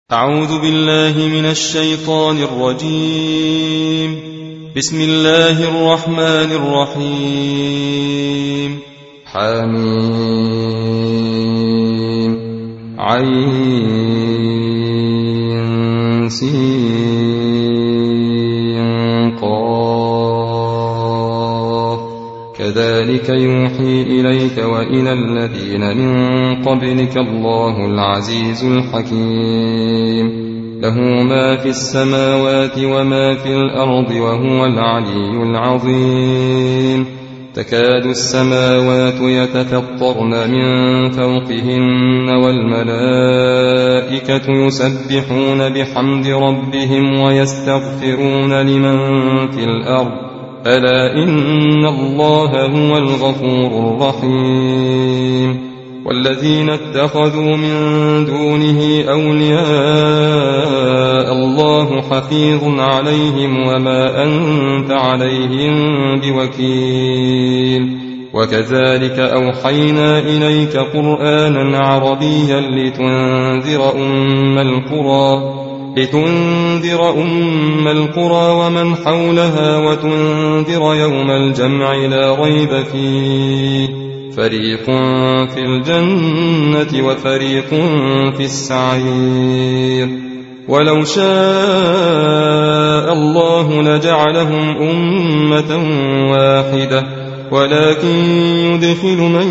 أعوذ بالله من الشيطان الرجيم. بسم الله الرحمن الرحيم. حميم عين سين قاف كذلك يوحي إليك وإلى الذين من قبلك الله العزيز الحكيم له ما في السماوات وما في الأرض وهو العلي العظيم تكاد السماوات يتفطرن من فوقهن والملائكة يسبحون بحمد ربهم ويستغفرون لمن في الأرض ألا إن الله هو الغفور الرحيم والذين اتخذوا من دونه أولياء الله حفيظ عليهم وما أنت عليهم بوكيل وكذلك أوحينا إليك قرآنا عربيا لتنذر أم القرى ومن حولها وتنذر يوم الجمع لا ريب فيه فريق في الجنة وفريق في السعير ولو شاء الله لجعلهم أمة واحدة ولكن يدخل من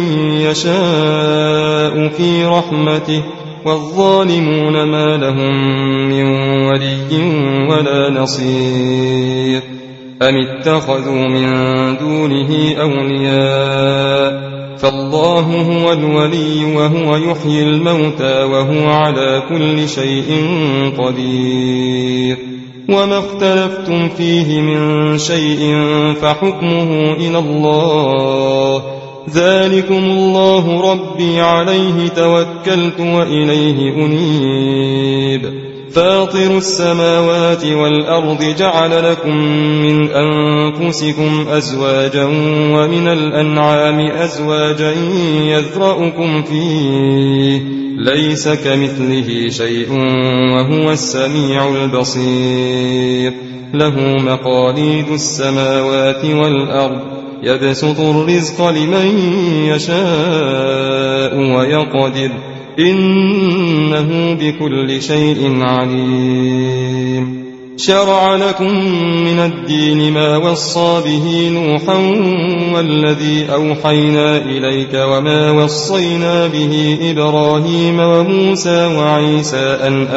يشاء في رحمته والظالمون ما لهم من ولي ولا نصير أم اتخذوا من دونه أولياء فالله هو الولي وهو يحيي الموتى وهو على كل شيء قدير وما اختلفتم فيه من شيء فحكمه إلى الله ذلكم الله ربي عليه توكلت وإليه أنيب فاطر السماوات والأرض جعل لكم من أنفسكم أزواجا ومن الأنعام أزواجا يذرأكم فيه ليس كمثله شيء وهو السميع البصير له مقاليد السماوات والأرض يبسط الرزق لمن يشاء ويقدر إنه بكل شيء عليم شرع لكم من الدين ما وصى به نوحا والذي أوحينا إليك وما وصينا به إبراهيم وموسى وعيسى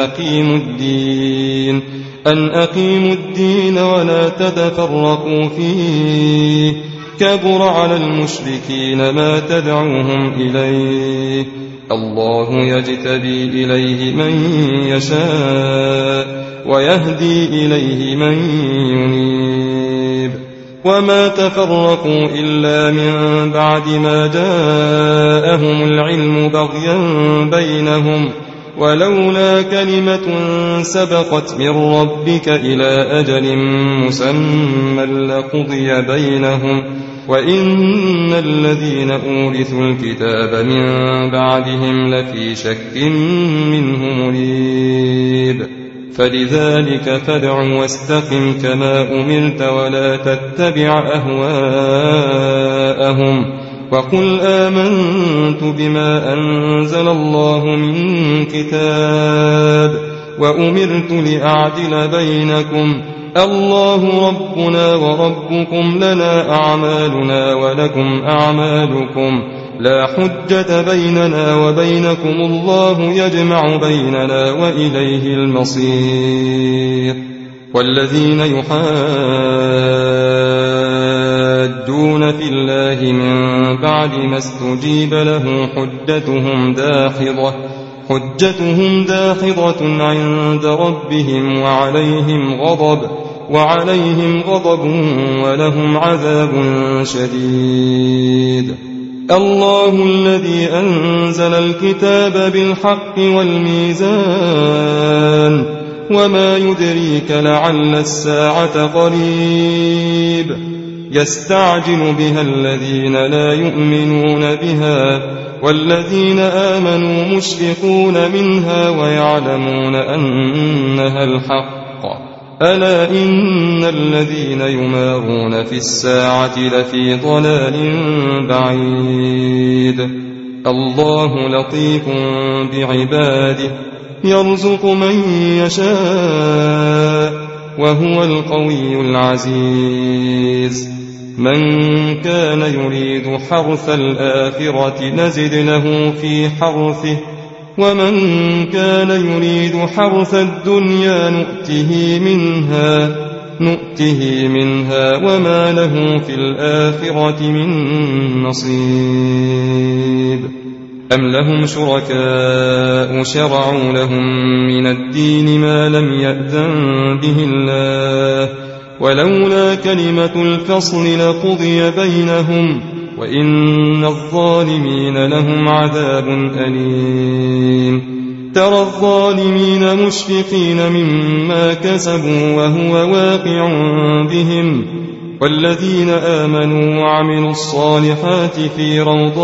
أن أقيموا الدين ولا تتفرقوا فيه كبر على المشركين ما تدعوهم إليه الله يجتبي إليه من يشاء ويهدي إليه من ينيب وما تفرقوا إلا من بعد ما جاءهم العلم بغيا بينهم ولولا كلمة سبقت من ربك إلى أجل مسمى لقضي بينهم وإن الذين أورثوا الكتاب من بعدهم لفي شك منه مريب فلذلك فادع واستقم كما أمرت ولا تتبع أهواءهم وقل آمنت بما أنزل الله من كتاب وأمرت لأعدل بينكم الله ربنا وربكم لنا أعمالنا ولكم أعمالكم لا حجة بيننا وبينكم الله يجمع بيننا وإليه المصير والذين يحادون في الله من بعد ما استجيب له حجتهم داحضة عند ربهم وعليهم غضب ولهم عذاب شديد الله الذي أنزل الكتاب بالحق والميزان وما يدريك لعل الساعة قريب يستعجل بها الذين لا يؤمنون بها، والذين آمنوا مشفقون منها ويعلمون أنها الحق. ألا إن الذين يمارون في الساعة لفي ضلال بعيد. الله لطيف بعباده يرزق من يشاء وهو القوي العزيز. من كان يريد حرث الآخرة نزد له في حرثه، ومن كان يريد حرث الدنيا نؤته منها وما له في الآخرة من نصيب. أم لهم شركاء شرعوا لهم من الدين ما لم يأذن به الله، ولولا كلمة الفصل لقضي بينهم، وإن الظالمين لهم عذاب أليم. ترى الظالمين مشفقين مما كسبوا وهو واقع بهم، والذين آمنوا وعملوا الصالحات في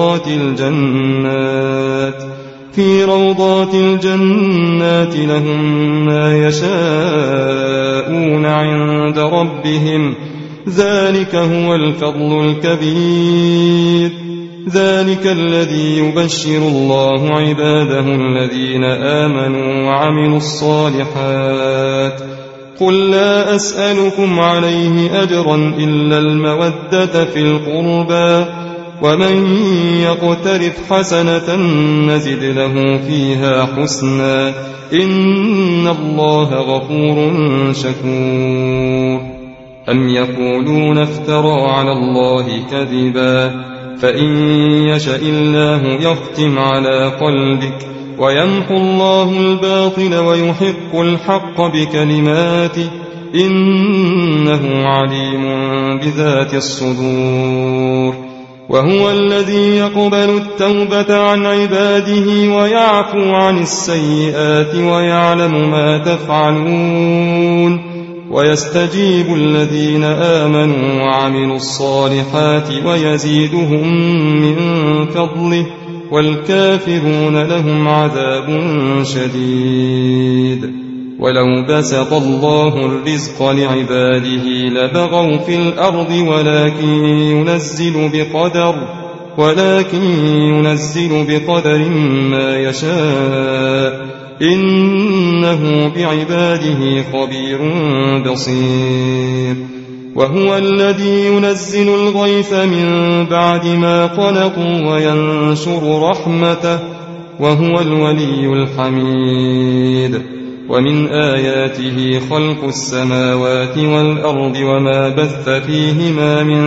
روضات الجنات لهم ما يشاءون عند ربهم، ذلك هو الفضل الكبير. ذلك الذي يبشر الله عباده الذين آمنوا وعملوا الصالحات. قل لا أسألكم عليه أجرا إلا المودة في القربى، ومن يقترف حسنة نزد له فيها حسنا، إن الله غفور شكور. أم يقولون افترى على الله كذبا، فإن يشأ الله يختم على قلبك، ويمحو الله الباطل ويحق الحق بكلماته، إنه عليم بذات الصدور. وهو الذي يقبل التوبة عن عباده ويعفو عن السيئات ويعلم ما تفعلون، ويستجيب الذين آمنوا وعملوا الصالحات ويزيدهم من فضله، والكافرون لهم عذاب شديد. ولو بسط الله الرزق لعباده لبغوا في الأرض، ولكن ينزل بقدر ما يشاء، إنه بعباده خبير بصير. وهو الذي ينزل الغيث من بعد ما قنطوا وينشر رحمته، وهو الولي الحميد. ومن آياته خلق السماوات والأرض وما بث فيهما من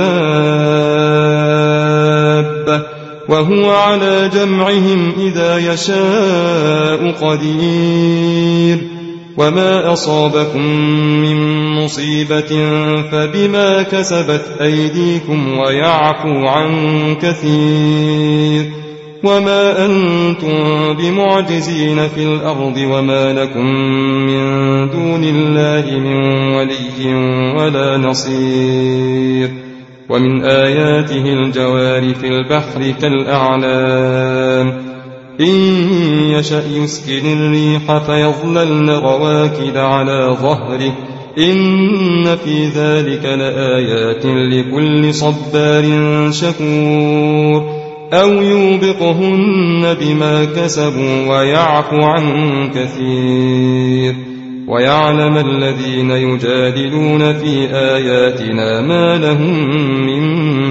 دابة، وهو على جمعهم إذا يشاء قدير. وما أصابكم من مصيبة فبما كسبت أيديكم ويعفو عن كثير، وما أنتم بمعجزين في الأرض، وما لكم من دون الله من ولي ولا نصير. ومن آياته الجوار في البحر كالأعلام، إن يشأ يسكن الريح فيظللن رواكد على ظهره، إن في ذلك لآيات لكل صبار شكور. أو يوبقهن بما كسبوا ويعفو عن كثير، ويعلم الذين يجادلون في آياتنا ما لهم من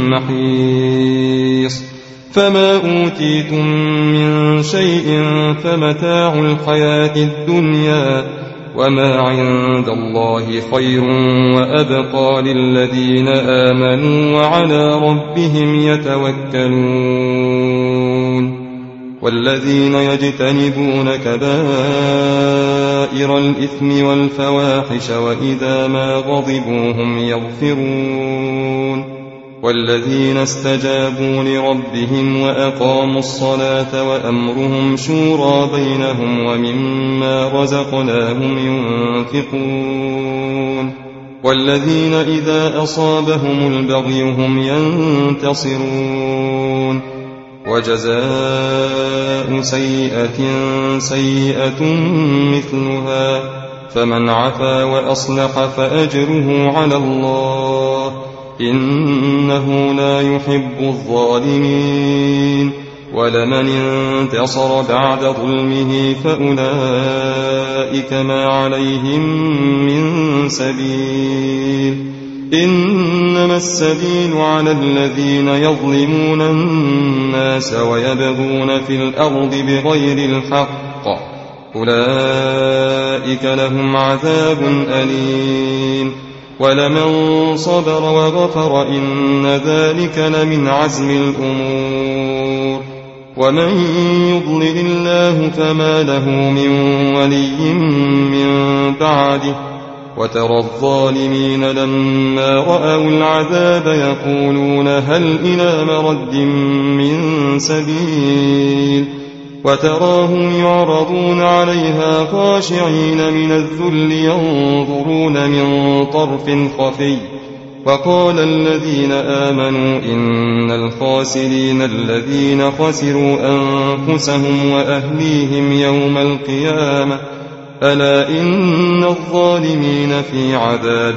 محيص. فما أوتيتم من شيء فمتاع الحياة الدنيا، وما عند الله خير وأبقى للذين آمنوا وعلى ربهم يتوكلون. والذين يجتنبون كبائر الإثم والفواحش وإذا ما غضبوا هم يغفرون. والذين استجابوا لربهم وأقاموا الصلاة وأمرهم شورى بينهم ومما رزقناهم ينفقون. والذين إذا أصابهم البغي هم ينتصرون وجزاء سيئة سيئة مثلها فمن عفا وأصلح فأجره على الله إنه لا يحب الظالمين ولمن انتصر بعد ظلمه فأولئك ما عليهم من سبيل إنما السبيل على الذين يظلمون الناس ويبغون في الأرض بغير الحق أولئك لهم عذاب أليم ولمن صبر وغفر إن ذلك لمن عزم الأمور ومن يضلل الله فما له من ولي من بعده وترى الظالمين لما رأوا العذاب يقولون هل إلى مرد من سبيل وتراهم يعرضون عليها خاشعين من الذل ينظرون من طرف خفي وقال الذين آمنوا إن الخاسرين الذين خسروا أنفسهم وأهليهم يوم القيامة ألا إن الظالمين في عذاب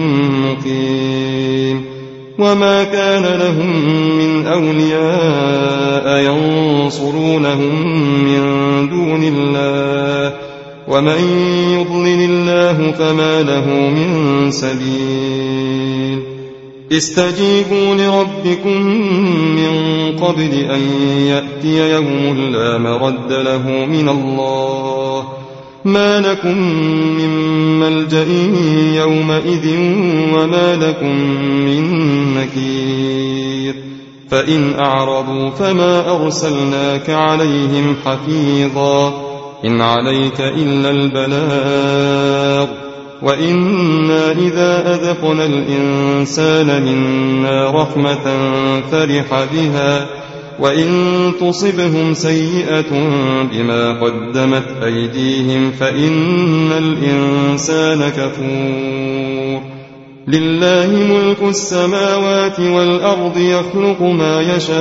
مقيم وما كان لهم من أولياء ينصرونهم من دون الله ومن يضلل الله فما له من سبيل استجيبوا لربكم من قبل أن يأتي يوم لا مرد له من الله ما لكم من ملجأ يومئذ وما لكم من نكير فإن أعرضوا فما أرسلناك عليهم حفيظا إن عليك إلا البلاغ وإنا إذا أذقنا الإنسان منا رحمة فرح بها وإن تصبهم سيئة بما قدمت أيديهم فإن الإنسان كفور لله ملك السماوات والأرض يخلق ما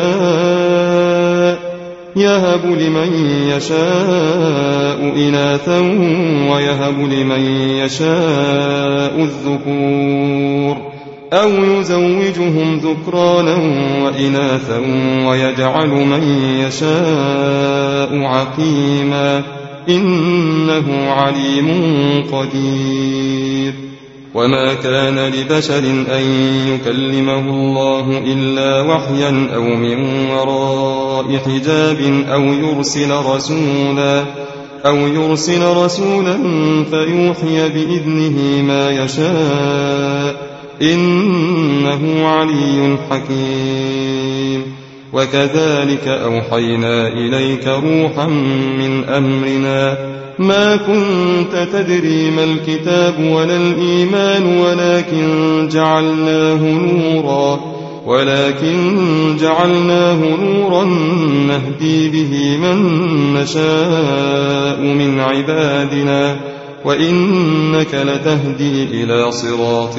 يشاء يهب لمن يشاء إناثا ويهب لمن يشاء الذكور أو يزوجهم ذكرانا وإناثا ويجعل من يشاء عقيما إنه عليم قدير وما كان لبشر أن يكلمه الله إلا وحيا أو من وراء حجاب أو يرسل رسولا فيوحي بإذنه ما يشاء إنه علي حكيم وكذلك أوحينا إليك روحا من أمرنا ما كنت تدري ما الكتاب ولا الإيمان ولكن جعلناه نورا نهدي به من نشاء من عبادنا وإنك لتهدي إلى صراط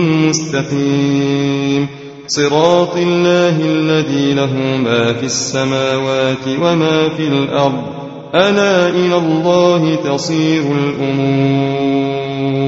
مستقيم صراط الله الذي له ما في السماوات وما في الأرض ألا إلى الله تصير الأمور